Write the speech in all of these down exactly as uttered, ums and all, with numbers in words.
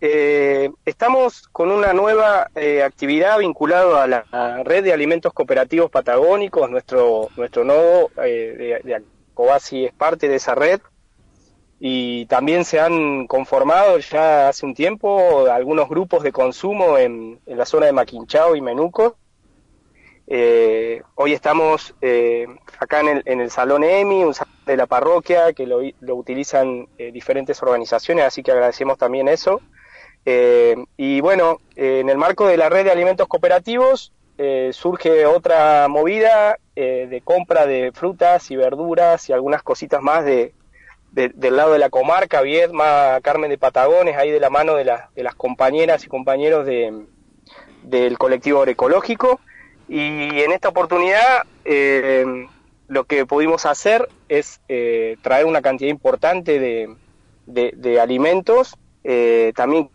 eh, estamos con una nueva eh, actividad vinculada a la, a la red de alimentos cooperativos patagónicos. Nuestro nuestro nodo eh, de, de Jacobasi es parte de esa red, y también se han conformado ya hace un tiempo algunos grupos de consumo en, en la zona de Maquinchao y Menuco. Eh, hoy estamos eh, acá en el, en el Salón EMI, un salón de la parroquia que lo, lo utilizan eh, diferentes organizaciones, así que agradecemos también eso. Eh, y bueno, eh, en el marco de la red de alimentos cooperativos eh, surge otra movida eh, de compra de frutas y verduras y algunas cositas más de, de, del lado de la comarca, Viedma, Carmen de Patagones, ahí de la mano de, la, de las compañeras y compañeros de, del colectivo agroecológico. Y en esta oportunidad eh, lo que pudimos hacer es eh, traer una cantidad importante de, de, de alimentos, eh, también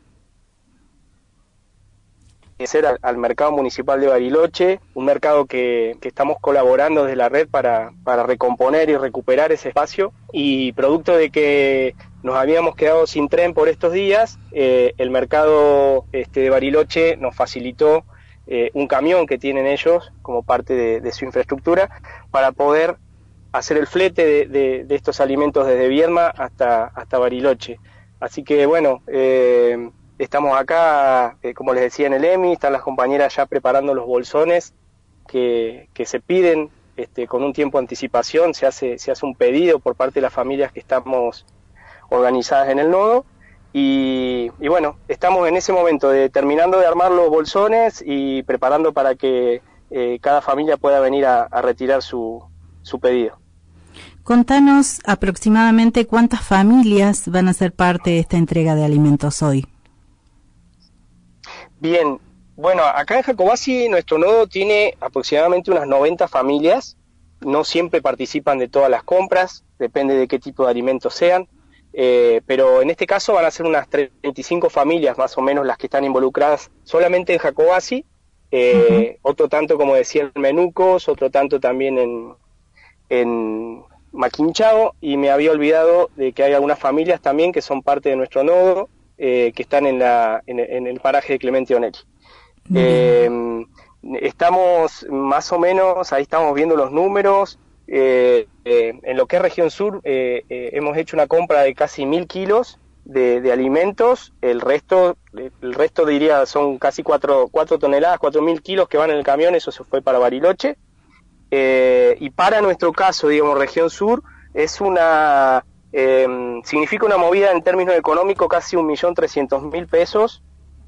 al, al mercado municipal de Bariloche, un mercado que, que estamos colaborando desde la red para, para recomponer y recuperar ese espacio, y producto de que nos habíamos quedado sin tren por estos días, eh, el mercado este, de Bariloche nos facilitó Eh, un camión que tienen ellos como parte de, de su infraestructura para poder hacer el flete de, de, de estos alimentos desde Viedma hasta, hasta Bariloche. Así que bueno, eh, estamos acá, eh, como les decía, en el EMI, están las compañeras ya preparando los bolsones que, que se piden este, con un tiempo de anticipación, se hace, se hace un pedido por parte de las familias que estamos organizadas en el nodo. Y, y bueno, estamos en ese momento de terminando de armar los bolsones y preparando para que eh, cada familia pueda venir a, a retirar su, su pedido. Contanos aproximadamente cuántas familias van a ser parte de esta entrega de alimentos hoy. Bien, bueno, acá en Jacobasi nuestro nodo tiene aproximadamente unas noventa familias, no siempre participan de todas las compras, depende de qué tipo de alimentos sean. Eh, pero en este caso van a ser unas treinta y cinco familias más o menos las que están involucradas solamente en Jacobasi, eh, uh-huh. Otro tanto, como decía, en Menucos, otro tanto también en, en Maquinchao, y me había olvidado de que hay algunas familias también que son parte de nuestro nodo, eh, que están en, la, en, en el paraje de Clemente Onelli. Uh-huh. Eh, estamos más o menos, ahí estamos viendo los números. Eh, eh, en lo que es región sur eh, eh, hemos hecho una compra de casi mil kilos de, de alimentos. El resto el resto diría son casi cuatro, cuatro toneladas, cuatro mil kilos que van en el camión. Eso se fue para Bariloche, eh, y para nuestro caso, digamos, región sur es una eh, significa una movida en términos económicos casi un millón trescientos mil pesos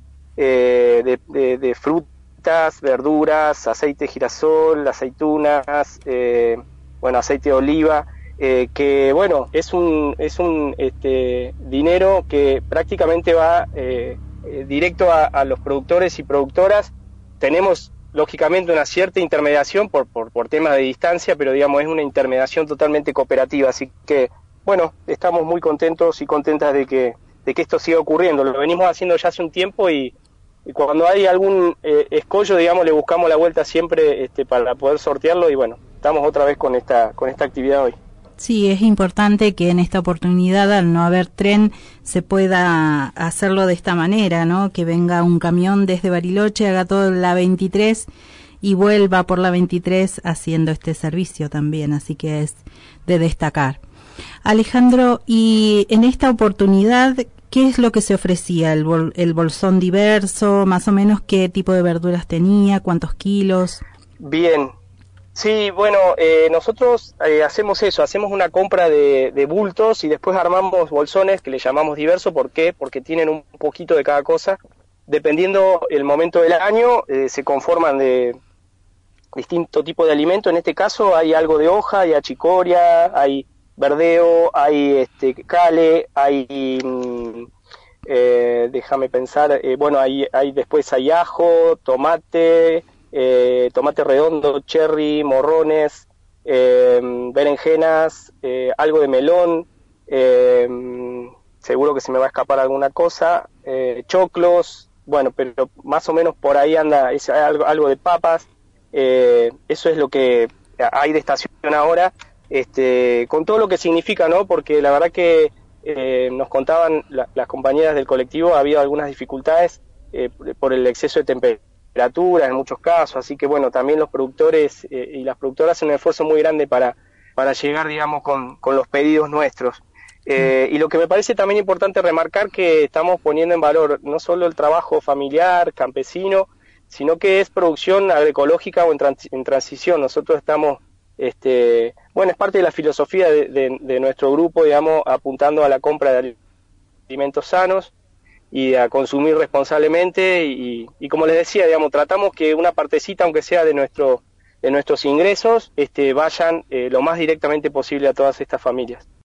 eh, de, de, de frutas, verduras, aceite de girasol, aceitunas, eh, bueno, aceite de oliva, eh, que bueno, es un es un este dinero que prácticamente va eh, eh, directo a, a los productores y productoras. Tenemos lógicamente una cierta intermediación por, por por temas de distancia, pero digamos es una intermediación totalmente cooperativa, así que bueno, estamos muy contentos y contentas de que de que esto siga ocurriendo. Lo venimos haciendo ya hace un tiempo, y, y cuando hay algún eh, escollo, digamos, le buscamos la vuelta siempre este para poder sortearlo, y bueno, estamos otra vez con esta con esta actividad hoy. Sí, es importante que en esta oportunidad, al no haber tren, se pueda hacerlo de esta manera, ¿no? Que venga un camión desde Bariloche, haga toda la veintitrés y vuelva por la veintitrés haciendo este servicio también, así que es de destacar. Alejandro, y en esta oportunidad, ¿qué es lo que se ofrecía? ¿El, bol, el bolsón diverso? ¿Más o menos qué tipo de verduras tenía? ¿Cuántos kilos? Bien. Sí, bueno, eh, nosotros eh, hacemos eso, hacemos una compra de, de bultos y después armamos bolsones que le llamamos diverso. ¿Por qué? Porque tienen un poquito de cada cosa. Dependiendo el momento del año, eh, se conforman de distinto tipo de alimento. En este caso hay algo de hoja, hay achicoria, hay verdeo, hay este cale, hay, mm, eh, déjame pensar, eh, bueno, hay, hay después hay ajo, tomate... Eh, tomate redondo, cherry, morrones, eh, berenjenas, eh, algo de melón, eh, seguro que se me va a escapar alguna cosa, eh, choclos, bueno, pero más o menos por ahí anda, es algo, algo de papas. Eh, eso es lo que hay de estación ahora, este, con todo lo que significa, ¿no? Porque la verdad que eh, nos contaban la, las compañeras del colectivo, ha habido algunas dificultades eh, por el exceso de temperatura en muchos casos, así que bueno, también los productores eh, y las productoras hacen un esfuerzo muy grande para, para llegar, digamos, con, con los pedidos nuestros. Eh, y lo que me parece también importante remarcar que estamos poniendo en valor no solo el trabajo familiar, campesino, sino que es producción agroecológica o en, trans, en transición. Nosotros estamos, este, bueno, es parte de la filosofía de, de, de nuestro grupo, digamos, apuntando a la compra de alimentos sanos y a consumir responsablemente y, y como les decía, digamos, tratamos que una partecita, aunque sea de nuestro de nuestros ingresos, este, vayan eh, lo más directamente posible a todas estas familias.